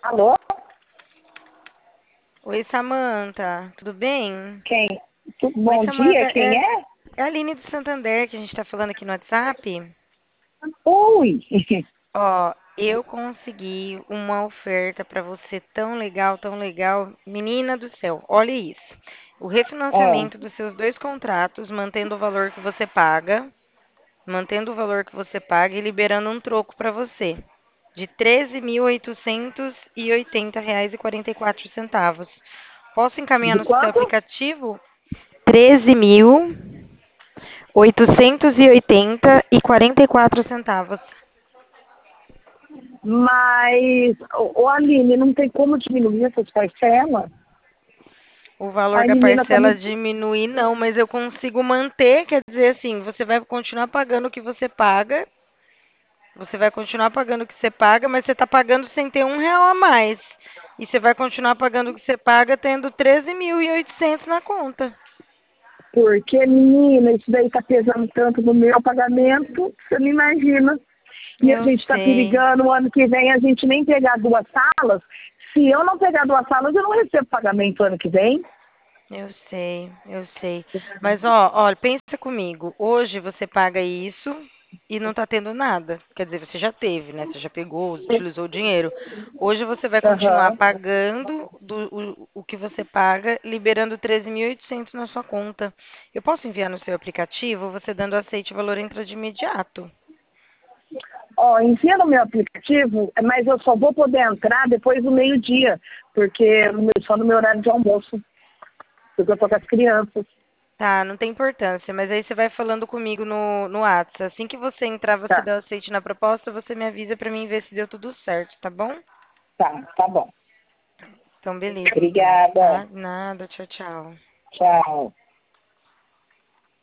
Alô? Oi, Samantha, tudo bem? Quem? Oi, Bom dia, Samantha, quem é? é a Aline do Santander que a gente tá falando aqui no WhatsApp. Oi! Ó, eu consegui uma oferta pra você tão legal. Menina do céu, olha isso. O Ah, refinanciamento dos seus dois contratos, mantendo o valor que você paga e liberando um troco pra você de R$ 13.880,44. Posso encaminhar de no seu quanto? aplicativo? 13.880,44. Mas, Aline, não tem como diminuir essas parcelas? O valor A da menina tá parcela me... diminui, não, mas eu consigo manter, quer dizer assim, você vai continuar pagando o que você paga, mas você está pagando sem ter R$ 1 a mais. E você vai continuar pagando o que você paga tendo 13.800 na conta. Porque, menina, isso daí tá pesando tanto no meu pagamento, você não imagina. E a Eu gente tá sei, perigando o ano que vem a gente nem pegar duas salas. Se eu não pegar duas salas, eu não recebo pagamento ano que vem. eu sei. Mas ó, olha, pensa comigo. Hoje você paga isso e não tá tendo nada. Quer dizer, você já teve, né? Você já pegou, utilizou o dinheiro. Hoje você vai continuar Aham. pagando o que você paga, liberando 13.800 na sua conta. Eu posso enviar no seu aplicativo, você dando aceite, o valor entra de imediato. Ó, envia no meu aplicativo, mas eu só vou poder entrar depois do meio-dia, porque só no meu horário de almoço, porque eu tô com as crianças. Tá, não tem importância, mas aí você vai falando comigo no WhatsApp. Assim que você entrar, você Tá, dá o aceite na proposta, você me avisa pra mim ver se deu tudo certo, tá bom? tá bom. Então, beleza, então, Obrigada. tá? Nada, tchau, tchau. Tchau.